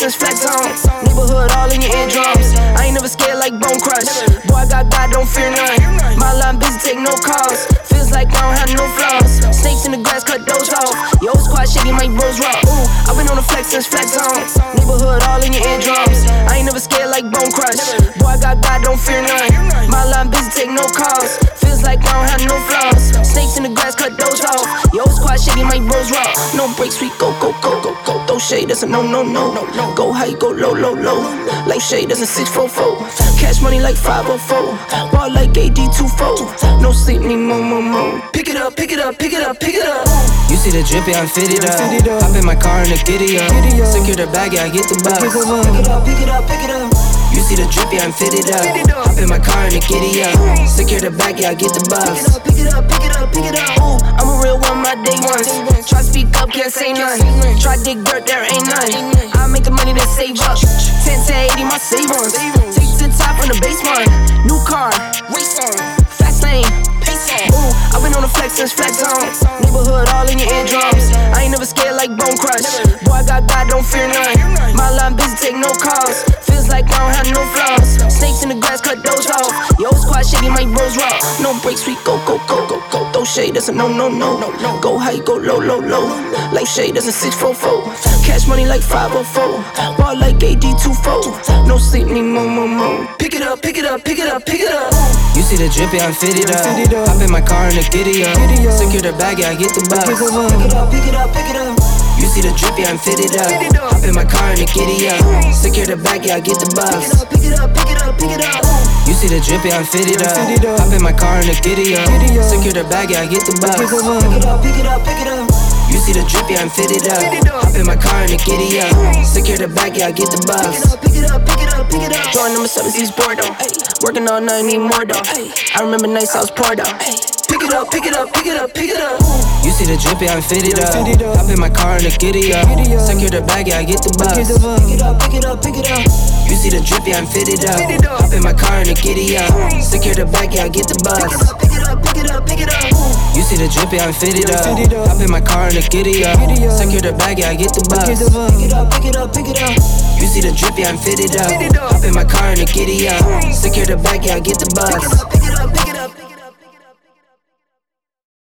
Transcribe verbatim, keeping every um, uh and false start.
flexin', flex on. Neighborhood all in your eardrums. I ain't never scared like Bone Crush. Boy, I got God, don't fear none. My line busy, take no calls. Feels like I don't have no flaws. Snakes in the grass, cut those off. Yo, squad shady, my bros rock. Ooh, I've been on the flexin', flex on. Neighborhood all in your eardrums. I ain't never scared like Bone Crush. Boy, I got God, don't fear none. My line busy, take no calls. Feels like I don't have no flaws. Snakes in the grass, cut those off. Yo, squad shady, my bros rock. No breaks, we go, go, go, go, go. Throw shade, that's a no, no, no. Go high, go low, low, low. Like shade, that's a six four four. Cash money like five oh four. Ball like A D two four. No sleep, need more, more, more. Pick it up, pick it up, pick it up, pick it up. You see the drip, yeah, I'm fitted up. Hop in my car and the giddy up. Secure the bag, yeah, I get the box. Pick it up, pick it up, pick it up. You see the drip, yeah, I'm fitted up. Hop in my car and the giddy up. Secure the bag, yeah, I get the box. Pick it up, pick it up, pick it up. Ooh, I'm a real one, my day ones. Try speak up, can't say none. Try dig dirt, there ain't none. I make the money that save up. ten to eighty, my savings. Take to the top on the basement. New car, race on. Fast lane, pace on. Ooh, I've been on the flexin', flex on. Neighborhood all in your eardrums. I ain't never scared like Bone Crush. Boy, I got God, don't fear none. My line busy, take no calls. Feels like I don't have no flaws. Snakes in the grass, cut those off. Yo, squad shady, my bros rock. No breaks, we go, go, go, go, go. Throw shade, that's a no, no, no. Go high, go low, low, low. Like shade, that's a six four four. Cash money like five oh four. Ball like A D two four. No sleep, need more, more, more. Pick it up, pick it up, pick it up, pick it up. You see the drip, yeah, I'm fitted up. Hop in my car and the giddy up. Secure the bag, yeah, I get the box. Pick it up, pick it up, pick it up. You see the drip, yeah, I'm fitted up. Hop in my car and the giddy up. Secure the bag, yeah, I get the box. Pick it up, pick it up, pick it up. You see the drip, yeah, I'm fitted up. Hop in my car and the giddy up. Secure the bag, yeah, I get the box. Pick it up, pick it up, pick it up. You see the drip, yeah, I'm fitted up. Hop in my car and the giddy up. Secure the bag, yeah, I get the box. Pick it up, pick it up, pick it up. Drawing number seven, East Bordeaux. Working all night, need more though. I remember nights I was poor though. Pick it up, pick it up, pick it up, pick it up. You see the drip, yeah, I'm fitted up. Hop in my car and the giddy up. Secure the bag, yeah, I get the box. Pick it up, pick it up, pick it up. You see the drip, yeah, I'm fitted up. Hop in my car and the giddy up. Secure the bag, yeah, I get the box. Pick it up, pick it up, pick it up. You see the drip, yeah, I'm fitted up. Hop in my car and the giddy up. Secure the bag, yeah, I get the box. Pick it up, pick it up, pick it up. You see the drip, yeah, I'm fitted up. Hop in my car and the giddy up. Secure the bag, yeah, I get the box.